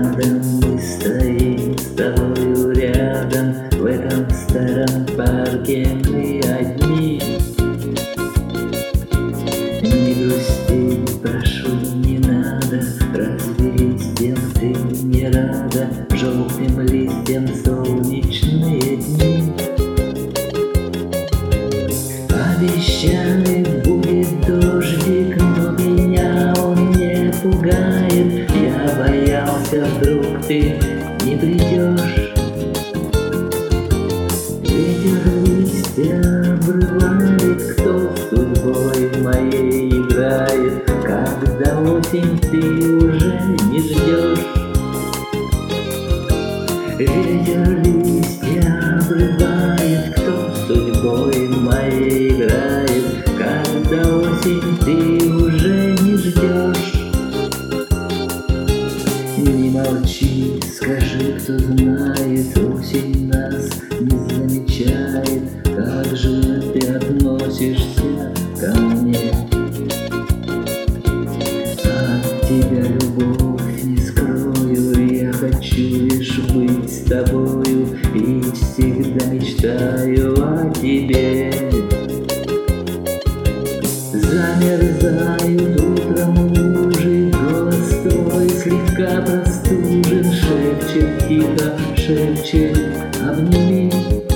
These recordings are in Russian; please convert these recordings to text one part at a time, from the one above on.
рядом, мы стоим с тобою рядом. В этом старом парке мы одни. Не грусти, прошу, не надо, разве листьям ты не рада? Желтым листьям солнечные дни. Обещали, будет дождик, но меня он не пугает. Я боялся, вдруг ты не придешь. Ветер листья обрывает, кто с судьбой моей играет, когда осень ты уже не ждешь. Ветер листья обрывает, кто с судьбой моей играет, когда осень ты уже не ждешь. Не молчи, скажи, кто знает, осень нас не замечает. Как же ты относишься ко мне? От тебя любовь не скрою, я хочу лишь быть с тобою и всегда мечтаю о тебе. Замерзают утром лужи, голос твой слегка простужен, шепчет тихо, шепчет, обними.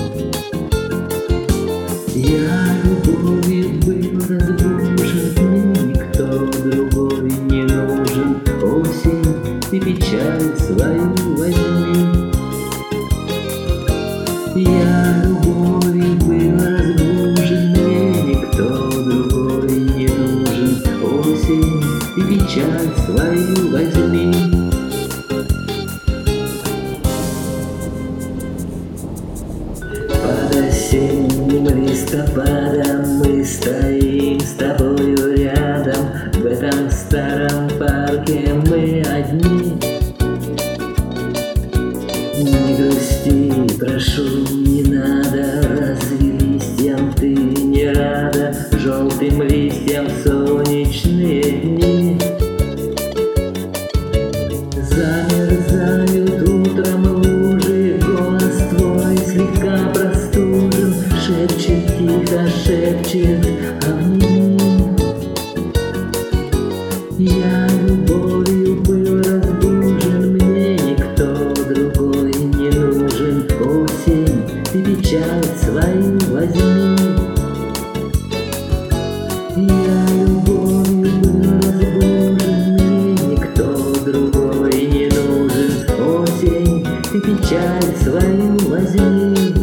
Я любовью был разбужен, мне никто другой не нужен. Осень, ты печаль свою возьми. Я любовью был разбужен, мне никто другой не нужен. Осень, ты печаль свою возьми. Под осенним листопадом мы стоим с тобою рядом. В этом старом парке мы одни. Не грусти, прошу, не надо, разве листьям ты не рада? Желтым листьям солнечные дни. Замерзают утром лужи, голос твой слегка простужен, шепчет тихо, шепчет, обними. Я любовью был разбужен, мне никто другой не нужен. Осень, ты печаль свою возьми. Я любовью был разбужен, мне никто другой не нужен. Осень, ты печаль свою возьми.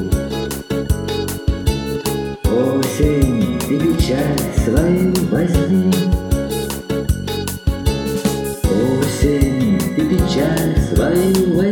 Осень, ты печаль свою возьми. Осень, ты печаль свою возьми.